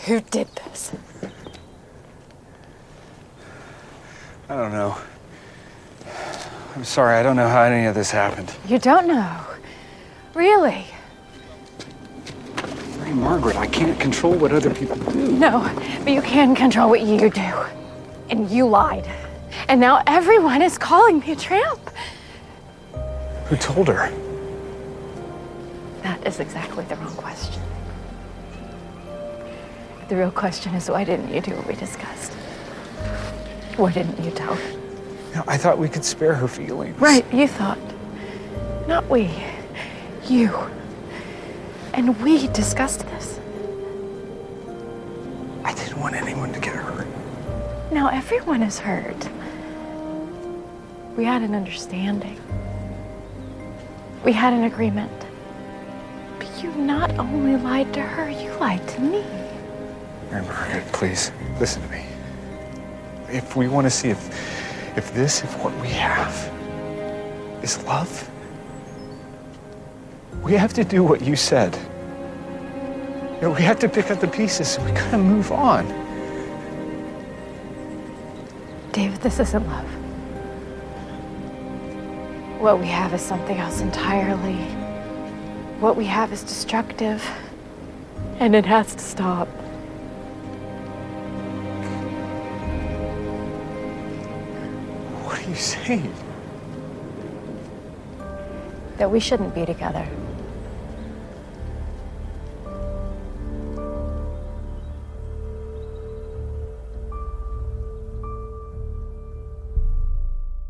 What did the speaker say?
Who did this? I don't know. I'm sorry, I don't know how any of this happened. You don't know? Really? Hey, Margaret, I can't control what other people do. No, but you can control what you do. And you lied. And now everyone is calling me a tramp. Who told her? That is exactly the wrong question. The real question is, why didn't you do what we discussed? Why didn't you tell her? You know, I thought we could spare her feelings. Right, you thought. Not we. You. And we discussed this. I didn't want anyone to get hurt. Now everyone is hurt. We had an understanding. We had an agreement. But you not only lied to her, you lied to me. Mary Margaret, please, listen to me. If we want to see if what we have is love, we have to do what you said. You know, we have to pick up the pieces and we gotta move on. David, this isn't love. What we have is something else entirely. What we have is destructive, and it has to stop. What are you saying? That we shouldn't be together.